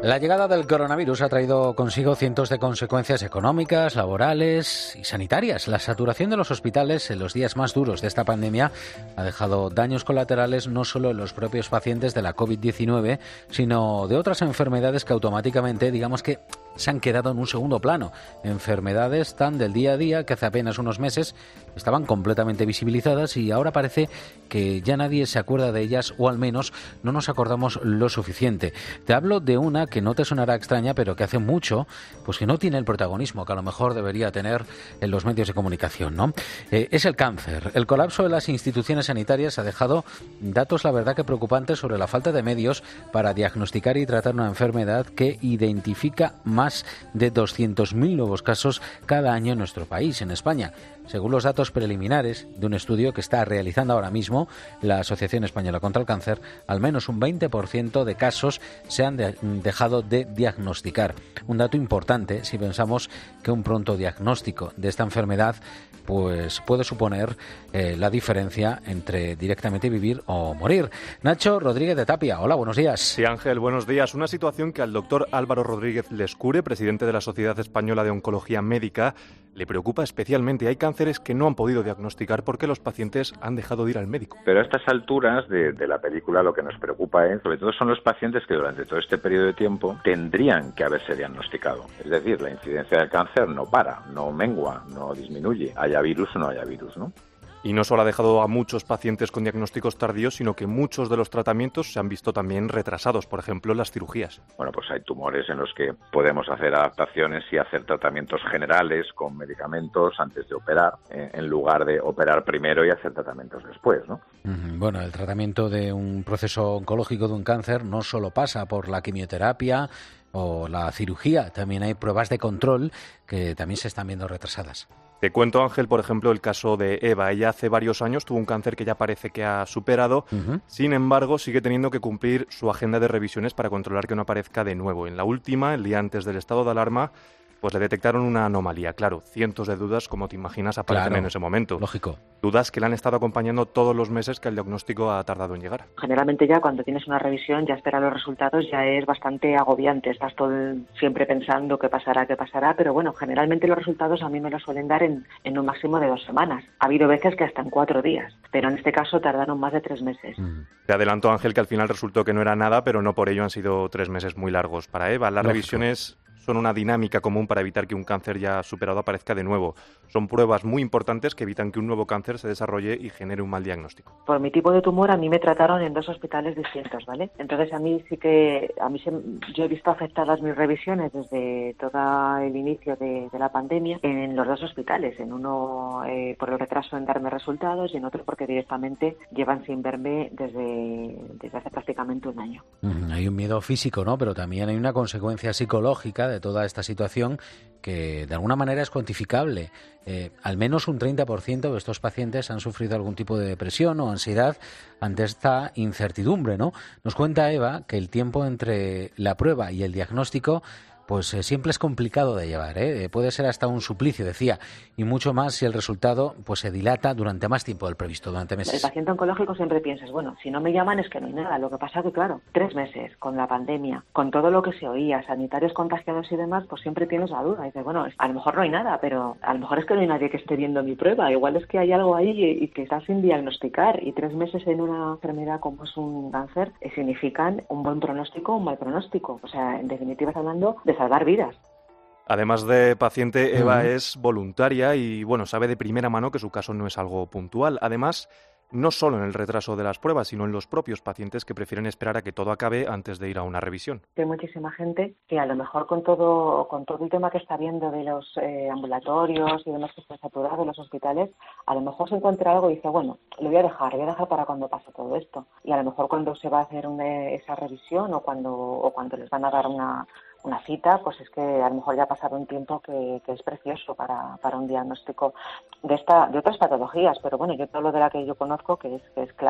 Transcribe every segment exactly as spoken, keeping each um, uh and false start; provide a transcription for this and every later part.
La llegada del coronavirus ha traído consigo cientos de consecuencias económicas, laborales y sanitarias. La saturación de los hospitales en los días más duros de esta pandemia ha dejado daños colaterales no solo en los propios pacientes de la covid diecinueve, sino de otras enfermedades que automáticamente, digamos que, se han quedado en un segundo plano. Enfermedades tan del día a día que hace apenas unos meses estaban completamente visibilizadas y ahora parece que ya nadie se acuerda de ellas, o al menos no nos acordamos lo suficiente. Te hablo de una que no te sonará extraña, pero que hace mucho pues que no tiene el protagonismo que a lo mejor debería tener en los medios de comunicación, ¿no? Eh, es el cáncer. El colapso de las instituciones sanitarias ha dejado datos, la verdad, que preocupantes sobre la falta de medios para diagnosticar y tratar una enfermedad que identifica más de doscientos mil nuevos casos cada año en nuestro país, en España, según los datos preliminares de un estudio que está realizando ahora mismo la Asociación Española contra el Cáncer. Al menos un veinte por ciento de casos se han de- dejado de diagnosticar. Un dato importante si pensamos que un pronto diagnóstico de esta enfermedad pues puede suponer eh, la diferencia entre directamente vivir o morir. Nacho Rodríguez de Tapia, hola, buenos días. Sí, Ángel, buenos días. Una situación que al doctor Álvaro Rodríguez Lescure, presidente de la Sociedad Española de Oncología Médica, le preocupa especialmente. Hay cánceres que no han podido diagnosticar porque los pacientes han dejado de ir al médico. Pero a estas alturas de, de la película lo que nos preocupa, ¿eh? sobre todo son los pacientes que durante todo este periodo de tiempo tendrían que haberse diagnosticado. Es decir, la incidencia del cáncer no para, no mengua, no disminuye, haya virus o no haya virus, ¿no? Y no solo ha dejado a muchos pacientes con diagnósticos tardíos, sino que muchos de los tratamientos se han visto también retrasados, por ejemplo, las cirugías. Bueno, pues hay tumores en los que podemos hacer adaptaciones y hacer tratamientos generales con medicamentos antes de operar, eh, en lugar de operar primero y hacer tratamientos después, ¿no? Bueno, el tratamiento de un proceso oncológico de un cáncer no solo pasa por la quimioterapia o la cirugía, también hay pruebas de control que también se están viendo retrasadas. Te cuento, Ángel, por ejemplo, el caso de Eva. Ella hace varios años tuvo un cáncer que ya parece que ha superado. Uh-huh. Sin embargo, sigue teniendo que cumplir su agenda de revisiones para controlar que no aparezca de nuevo. En la última, el día antes del estado de alarma, pues le detectaron una anomalía. Claro, cientos de dudas, como te imaginas, aparecen Claro, en ese momento. Lógico. Dudas que le han estado acompañando todos los meses que el diagnóstico ha tardado en llegar. Generalmente ya cuando tienes una revisión, ya esperar los resultados ya es bastante agobiante. Estás todo el, siempre pensando qué pasará, qué pasará, pero bueno, generalmente los resultados a mí me los suelen dar en, en un máximo de dos semanas. Ha habido veces que hasta en cuatro días, pero en este caso tardaron más de tres meses. Mm. Te adelanto, Ángel, que al final resultó que no era nada, pero no por ello han sido tres meses muy largos para Eva. Las Lógico. revisiones son una dinámica común para evitar que un cáncer ya superado aparezca de nuevo. Son pruebas muy importantes que evitan que un nuevo cáncer se desarrolle y genere un mal diagnóstico. Por mi tipo de tumor a mí me trataron en dos hospitales distintos, ¿vale? Entonces a mí sí que, a mí se, yo he visto afectadas mis revisiones desde todo el inicio de, de la pandemia en los dos hospitales, en uno eh, por el retraso en darme resultados y en otro porque directamente llevan sin verme desde, desde hace prácticamente un año. Mm, Hay un miedo físico, ¿no? Pero también hay una consecuencia psicológica de toda esta situación que de alguna manera es cuantificable. Eh, al menos un treinta por ciento de estos pacientes han sufrido algún tipo de depresión o ansiedad ante esta incertidumbre, ¿no? Nos cuenta Eva que el tiempo entre la prueba y el diagnóstico pues eh, siempre es complicado de llevar, ¿eh? Puede ser hasta un suplicio, decía, y mucho más si el resultado pues se dilata durante más tiempo del previsto, durante El meses. paciente oncológico siempre piensas, bueno, si no me llaman es que no hay nada. Lo que pasa que, claro, tres meses con la pandemia, con todo lo que se oía, sanitarios contagiados y demás, pues siempre tienes la duda. Y dices, bueno, a lo mejor no hay nada, pero a lo mejor es que no hay nadie que esté viendo mi prueba. Igual es que hay algo ahí y, y que está sin diagnosticar. Y tres meses en una enfermedad como es un cáncer eh, significan un buen pronóstico o un mal pronóstico. O sea, en definitiva, estás hablando de salvar vidas. Además de paciente, Eva Uh-huh. es voluntaria y, bueno, sabe de primera mano que su caso no es algo puntual. Además, no solo en el retraso de las pruebas, sino en los propios pacientes que prefieren esperar a que todo acabe antes de ir a una revisión. Hay muchísima gente que a lo mejor con todo con todo el tema que está viendo de los eh, ambulatorios y demás que está saturado en los hospitales, a lo mejor se encuentra algo y dice, bueno, lo voy a dejar, lo voy a dejar para cuando pase todo esto. Y a lo mejor cuando se va a hacer una, esa revisión o cuando o cuando les van a dar una una cita, pues es que a lo mejor ya ha pasado un tiempo que, que es precioso para, para un diagnóstico de esta de otras patologías, pero bueno, yo todo lo de la que yo conozco que es que es clave.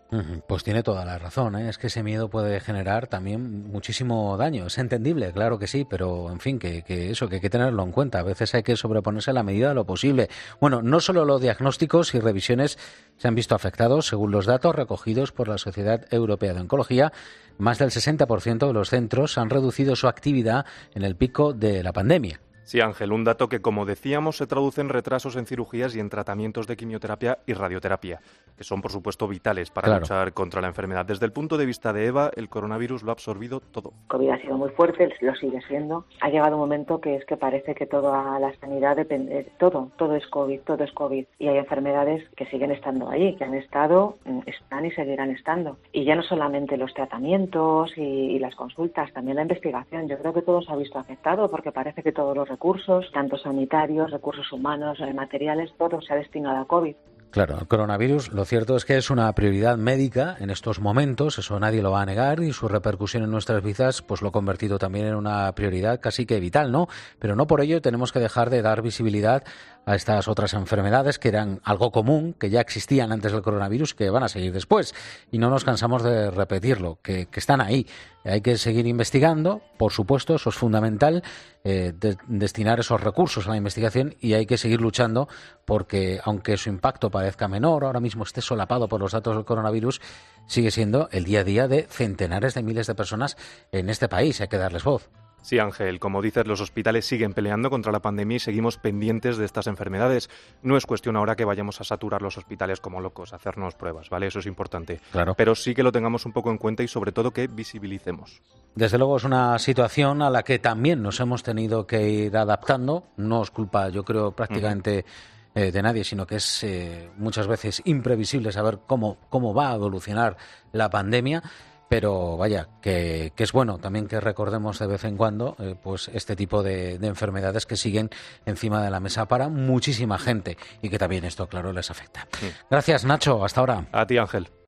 Pues tiene toda la razón, ¿eh? Es que ese miedo puede generar también muchísimo daño. Es entendible, claro que sí, pero en fin, que, que eso, que hay que tenerlo en cuenta. A veces hay que sobreponerse a la medida de lo posible. Bueno, no solo los diagnósticos y revisiones se han visto afectados. Según los datos recogidos por la Sociedad Europea de Oncología, más del sesenta por ciento de los centros han reducido su actividad en el pico de la pandemia. Sí, Ángel, un dato que, como decíamos, se traduce en retrasos en cirugías y en tratamientos de quimioterapia y radioterapia, que son, por supuesto, vitales para Claro. luchar contra la enfermedad. Desde el punto de vista de Eva, el coronavirus lo ha absorbido todo. COVID ha sido muy fuerte, lo sigue siendo. Ha llegado un momento que es que parece que toda la sanidad depende, todo, todo es COVID, todo es COVID. Y hay enfermedades que siguen estando ahí, que han estado, están y seguirán estando. Y ya no solamente los tratamientos y, y las consultas, también la investigación. Yo creo que todo se ha visto afectado porque parece que todos los recursos, tanto sanitarios, recursos humanos, materiales, todo se ha destinado a COVID. Claro, el coronavirus, lo cierto es que es una prioridad médica en estos momentos, eso nadie lo va a negar, y su repercusión en nuestras vidas pues lo ha convertido también en una prioridad casi que vital, ¿no? Pero no por ello tenemos que dejar de dar visibilidad a estas otras enfermedades que eran algo común, que ya existían antes del coronavirus, que van a seguir después. Y no nos cansamos de repetirlo, que, que están ahí. Hay que seguir investigando, por supuesto, eso es fundamental, eh, de, destinar esos recursos a la investigación, y hay que seguir luchando porque, aunque su impacto parezca menor, ahora mismo esté solapado por los datos del coronavirus, sigue siendo el día a día de centenares de miles de personas en este país. Hay que darles voz. Sí, Ángel, como dices, los hospitales siguen peleando contra la pandemia y seguimos pendientes de estas enfermedades. No es cuestión ahora que vayamos a saturar los hospitales como locos, a hacernos pruebas, ¿vale? Eso es importante. Claro. Pero sí que lo tengamos un poco en cuenta y sobre todo que visibilicemos. Desde luego es una situación a la que también nos hemos tenido que ir adaptando. No es culpa, yo creo, prácticamente uh-huh. eh, de nadie, sino que es eh, muchas veces imprevisible saber cómo, cómo va a evolucionar la pandemia. Pero vaya, que, que es bueno también que recordemos de vez en cuando eh, pues este tipo de, de enfermedades que siguen encima de la mesa para muchísima gente y que también esto, claro, les afecta. Sí. Gracias, Nacho. Hasta ahora. A ti, Ángel.